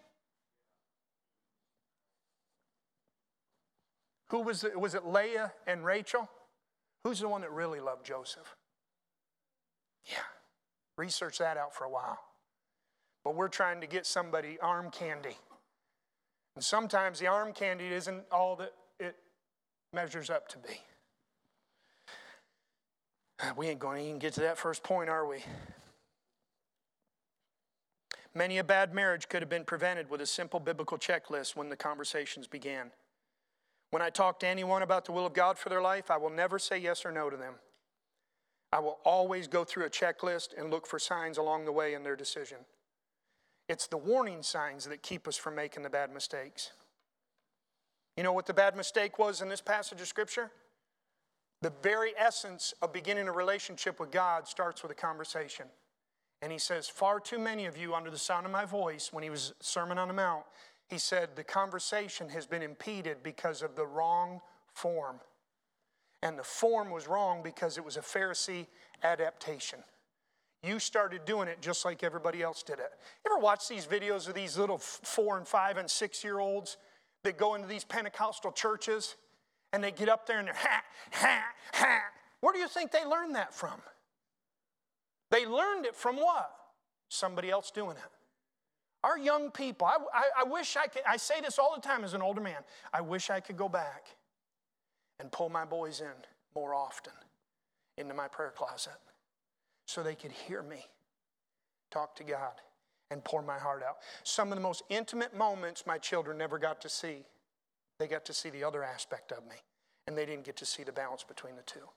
Who was it? Was it Leah and Rachel? Who's the one that really loved Joseph? Yeah. Research that out for a while. But we're trying to get somebody arm candy. And sometimes the arm candy isn't all that it measures up to be. We ain't going to even get to that first point, are we? Many a bad marriage could have been prevented with a simple biblical checklist when the conversations began. When I talk to anyone about the will of God for their life, I will never say yes or no to them. I will always go through a checklist and look for signs along the way in their decision. It's the warning signs that keep us from making the bad mistakes. You know what the bad mistake was in this passage of Scripture? The very essence of beginning a relationship with God starts with a conversation. And he says, far too many of you under the sound of my voice, when he was Sermon on the Mount, he said the conversation has been impeded because of the wrong form. And the form was wrong because it was a Pharisee adaptation. You started doing it just like everybody else did it. You ever watch these videos of these little four and five and six year olds that go into these Pentecostal churches and they get up there and they're ha, ha, ha. Where do you think they learned that from? They learned it from what? Somebody else doing it. Our young people, I, I, I wish I could, I say this all the time as an older man, I wish I could go back and pull my boys in more often into my prayer closet so they could hear me talk to God and pour my heart out. Some of the most intimate moments my children never got to see They got to see the other aspect of me, and they didn't get to see the balance between the two.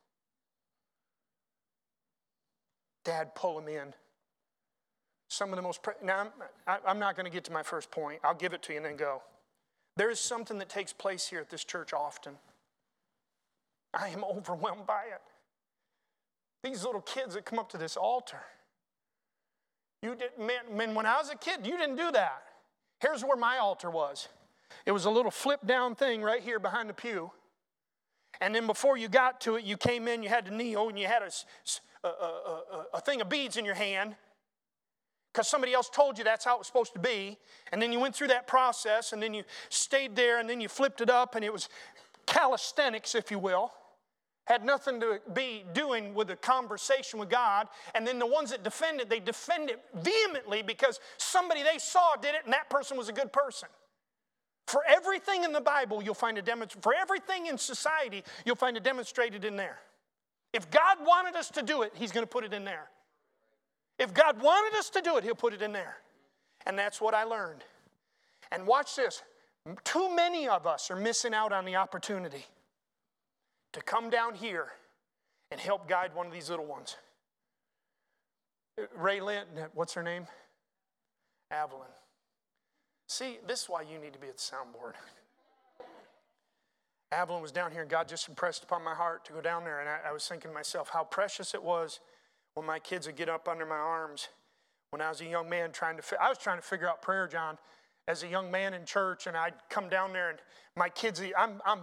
Dad, pull them in. Some of the most, pre- now I'm, I'm not going to get to my first point. I'll give it to you and then go. There is something that takes place here at this church often. I am overwhelmed by it. These little kids that come up to this altar. You did, man, man, when I was a kid, you didn't do that. Here's where my altar was. It was a little flip down thing right here behind the pew. And then before you got to it, you came in, you had to kneel, and you had a, a, a, a, a thing of beads in your hand. Because somebody else told you that's how it was supposed to be. And then you went through that process, and then you stayed there, and then you flipped it up, and it was calisthenics, if you will. Had nothing to be doing with a conversation with God. And then the ones that defend it, they defend it vehemently because somebody they saw did it, and that person was a good person. For everything in the Bible, you'll find a demonstration. For everything in society, you'll find it demonstrated in there. If God wanted us to do it, He's going to put it in there. If God wanted us to do it, He'll put it in there. And that's what I learned. And watch this. Too many of us are missing out on the opportunity to come down here and help guide one of these little ones. Ray Lynn, what's her name? Evelyn. See, this is why you need to be at the soundboard. Evelyn was down here, and God just impressed upon my heart to go down there. And I, I was thinking to myself how precious it was when my kids would get up under my arms. When I was a young man trying to, I was trying to figure out prayer, John, as a young man in church, and I'd come down there, and my kids, I'm, I'm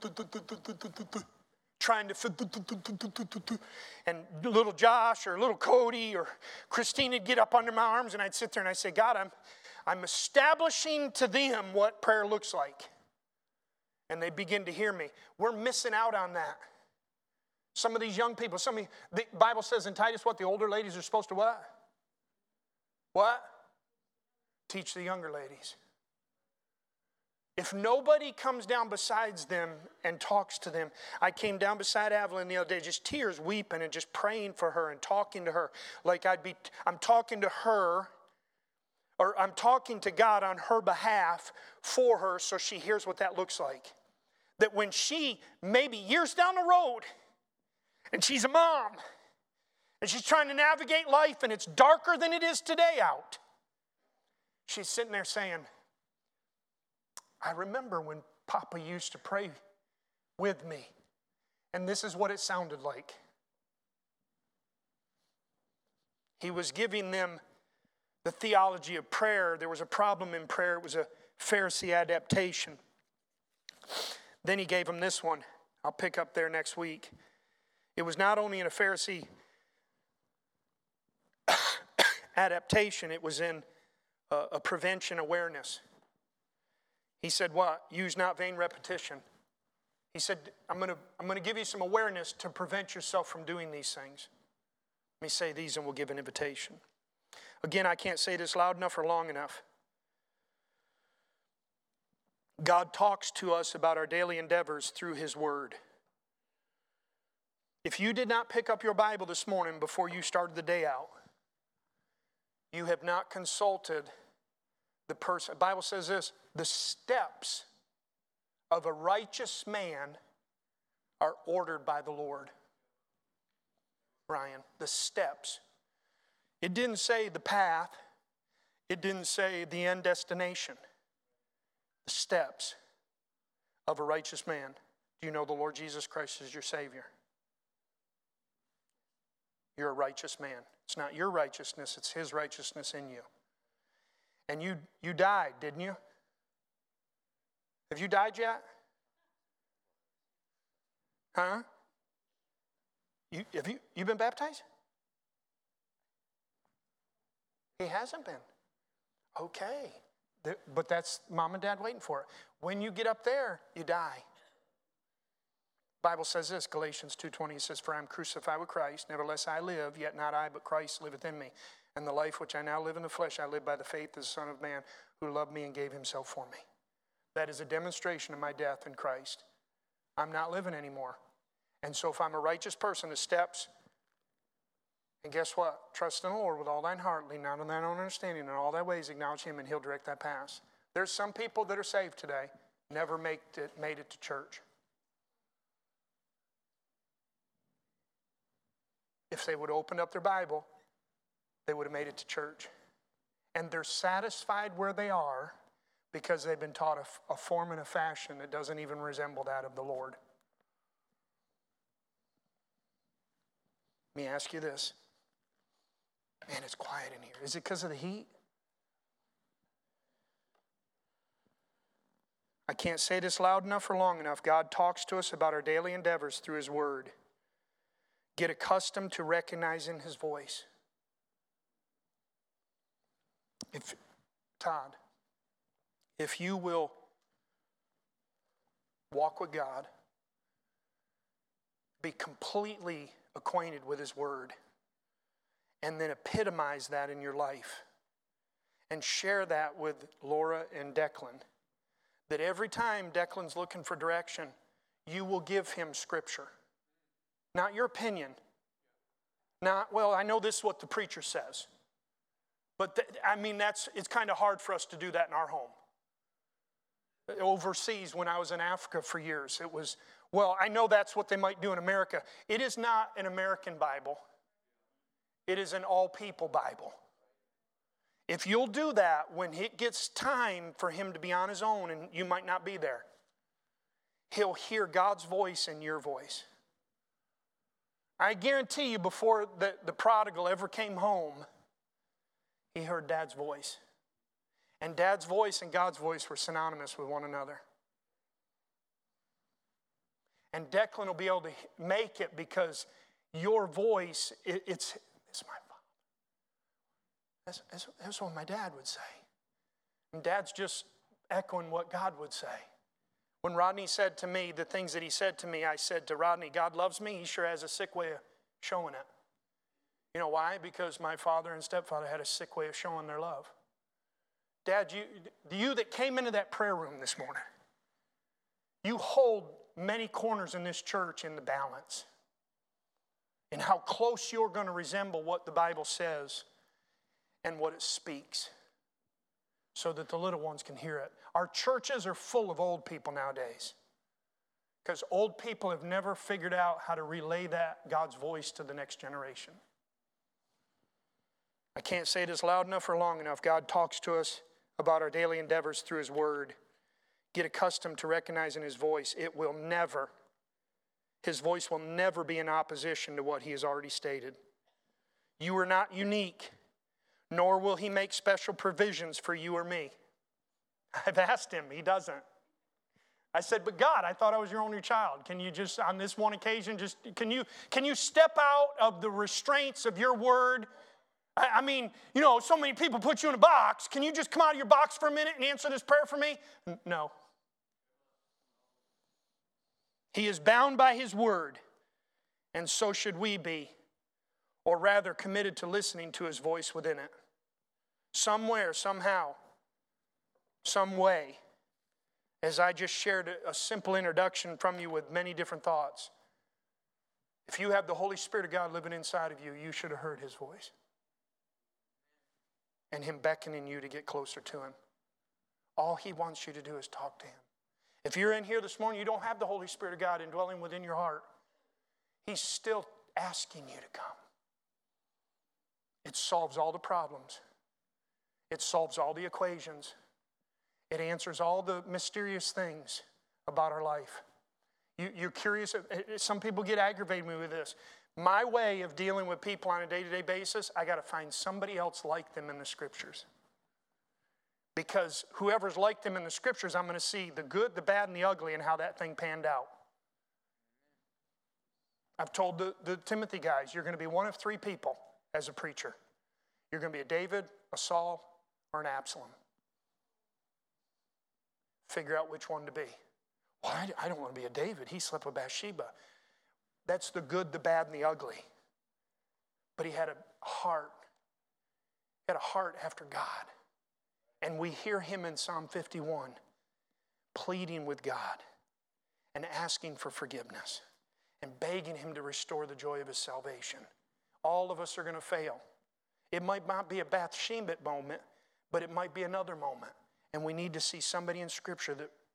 trying to, and little Josh or little Cody or Christine would get up under my arms, and I'd sit there and I'd say, God, I'm, I'm establishing to them what prayer looks like. And they begin to hear me. We're missing out on that. Some of these young people, some of the Bible says in Titus what the older ladies are supposed to what? What? Teach the younger ladies. If nobody comes down besides them and talks to them, I came down beside Evelyn the other day, just tears, weeping and just praying for her and talking to her. Like I'd be, I'm talking to her, or I'm talking to God on her behalf for her so she hears what that looks like. That when she, maybe years down the road, and she's a mom, and she's trying to navigate life, and it's darker than it is today out, she's sitting there saying, I remember when Papa used to pray with me, and this is what it sounded like. He was giving them the theology of prayer. There was a problem in prayer. It was a Pharisee adaptation. Then he gave them this one. I'll pick up there next week. It was not only in a Pharisee adaptation, it was in a, a prevention awareness. He said what? Use not vain repetition. He said, I'm going to I'm going to give you some awareness to prevent yourself from doing these things. Let me say these and we'll give an invitation. Again, I can't say this loud enough or long enough. God talks to us about our daily endeavors through His Word. If you did not pick up your Bible this morning before you started the day out, you have not consulted the person. The Bible says this, the steps of a righteous man are ordered by the Lord. Ryan, the steps. It didn't say the path. It didn't say the end destination. The steps of a righteous man. Do you know the Lord Jesus Christ is your Savior? You're a righteous man. It's not your righteousness, it's His righteousness in you. And you you died, didn't you? Have you died yet? Huh? You, have you, you been baptized? He hasn't been. Okay. But that's mom and dad waiting for it. When you get up there, you die. The Bible says this, Galatians two twenty, it says, for I am crucified with Christ, nevertheless I live, yet not I, but Christ liveth in me. And the life which I now live in the flesh, I live by the faith of the Son of Man, who loved me and gave Himself for me. That is a demonstration of my death in Christ. I'm not living anymore. And so if I'm a righteous person, the steps, and guess what? Trust in the Lord with all thine heart, lean not on thine own understanding, in all thy ways acknowledge Him, and He'll direct thy paths. There's some people that are saved today. never make it, made it to church. If they would have opened up their Bible, they would have made it to church. And they're satisfied where they are because they've been taught a, a form and a fashion that doesn't even resemble that of the Lord. Let me ask you this. Man, it's quiet in here. Is it because of the heat? I can't say this loud enough or long enough. God talks to us about our daily endeavors through His Word. Get accustomed to recognizing His voice. If, Todd, if you will walk with God, be completely acquainted with His Word, and then epitomize that in your life, and share that with Laura and Declan, that every time Declan's looking for direction, you will give him Scripture. Not your opinion. Not, well, I know this is what the preacher says. But, th- I mean, that's it's kind of hard for us to do that in our home. Overseas, when I was in Africa for years, it was, well, I know that's what they might do in America. It is not an American Bible. It is an all-people Bible. If you'll do that, when it gets time for him to be on his own, and you might not be there, he'll hear God's voice and your voice. I guarantee you, before the, the prodigal ever came home, he heard Dad's voice. And Dad's voice and God's voice were synonymous with one another. And Declan will be able to make it because your voice, it, it's, it's my father. That's, that's, that's what my dad would say. And Dad's just echoing what God would say. When Rodney said to me the things that he said to me, I said to Rodney, God loves me. He sure has a sick way of showing it. You know why? Because my father and stepfather had a sick way of showing their love. Dad, you, you that came into that prayer room this morning, you hold many corners in this church in the balance. And how close you're going to resemble what the Bible says and what it speaks, so that the little ones can hear it. Our churches are full of old people nowadays because old people have never figured out how to relay that God's voice to the next generation. I can't say this loud enough or long enough. God talks to us about our daily endeavors through His Word. Get accustomed to recognizing His voice. It will never, His voice will never be in opposition to what He has already stated. You are not unique, nor will He make special provisions for you or me. I've asked Him, He doesn't. I said, but God, I thought I was your only child. Can you just, on this one occasion, just, can you, can you step out of the restraints of your word? I, I mean, you know, so many people put you in a box. Can you just come out of your box for a minute and answer this prayer for me? No. He is bound by His word, and so should we be, or rather committed to listening to His voice within it. Somewhere, somehow, some way, as I just shared a, a simple introduction from you with many different thoughts. If you have the Holy Spirit of God living inside of you, you should have heard His voice. And Him beckoning you to get closer to Him. All He wants you to do is talk to Him. If you're in here this morning, you don't have the Holy Spirit of God indwelling within your heart, He's still asking you to come. It solves all the problems. It solves all the equations. It answers all the mysterious things about our life. You, you're curious. Some people get aggravated with this. My way of dealing with people on a day-to-day basis, I got to find somebody else like them in the Scriptures. Because whoever's like them in the Scriptures, I'm going to see the good, the bad, and the ugly and how that thing panned out. I've told the, the Timothy guys, you're going to be one of three people as a preacher. You're going to be a David, a Saul, or an Absalom. Figure out which one to be. Well, I, I don't want to be a David. He slept with Bathsheba. That's the good, the bad, and the ugly. But he had a heart. He had a heart after God. And we hear him in Psalm fifty-one pleading with God and asking for forgiveness and begging Him to restore the joy of His salvation. All of us are going to fail. It might not be a Bathsheba moment, but it might be another moment. And we need to see somebody in Scripture that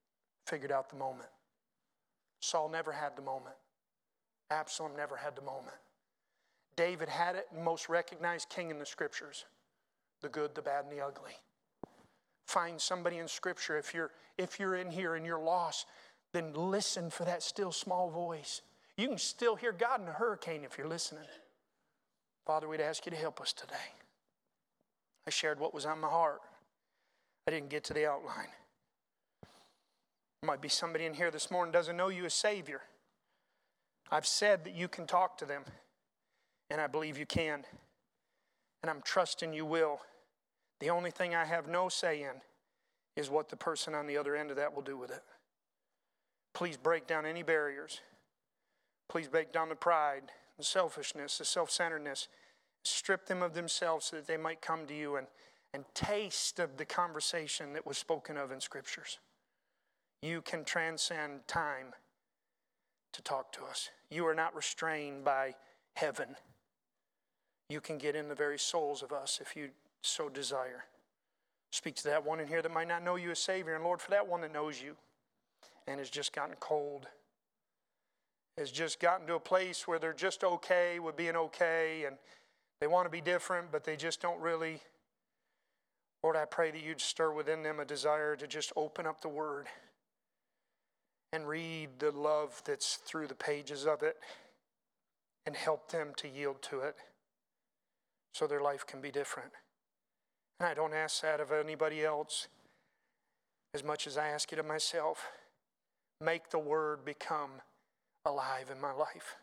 figured out the moment. Saul never had the moment. Absalom never had the moment. David had it, most recognized king in the Scriptures. The good, the bad, and the ugly. Find somebody in Scripture. If you're, if you're in here and you're lost, then listen for that still small voice. You can still hear God in a hurricane if you're listening. Father, we'd ask you to help us today. I shared what was on my heart. I didn't get to the outline. There might be somebody in here this morning who doesn't know you as Savior. I've said that you can talk to them, and I believe you can. And I'm trusting you will. The only thing I have no say in is what the person on the other end of that will do with it. Please break down any barriers. Please break down the pride, the selfishness, the self-centeredness. Strip them of themselves so that they might come to you and, and taste of the conversation that was spoken of in Scriptures. You can transcend time to talk to us. You are not restrained by heaven. You can get in the very souls of us if you so desire. Speak to that one in here that might not know you as Savior. And Lord, for that one that knows you and has just gotten cold, has just gotten to a place where they're just okay with being okay, and they want to be different, but they just don't really. Lord, I pray that you'd stir within them a desire to just open up the Word and read the love that's through the pages of it and help them to yield to it so their life can be different. And I don't ask that of anybody else as much as I ask it of myself. Make the Word become alive in my life.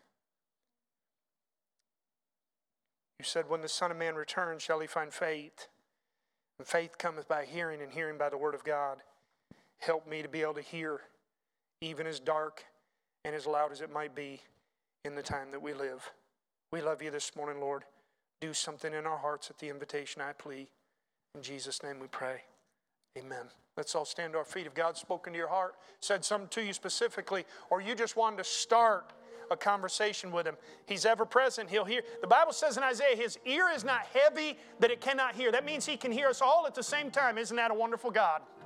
You said, when the Son of Man returns, shall he find faith? And faith cometh by hearing, and hearing by the Word of God. Help me to be able to hear, even as dark and as loud as it might be in the time that we live. We love you this morning, Lord. Do something in our hearts at the invitation, I plead. In Jesus' name we pray. Amen. Let's all stand to our feet. If God's spoken to your heart, said something to you specifically, or you just wanted to start a conversation with him, he's ever present. He'll hear. The Bible says in Isaiah, his ear is not heavy that it cannot hear. That means he can hear us all at the same time. Isn't that a wonderful God?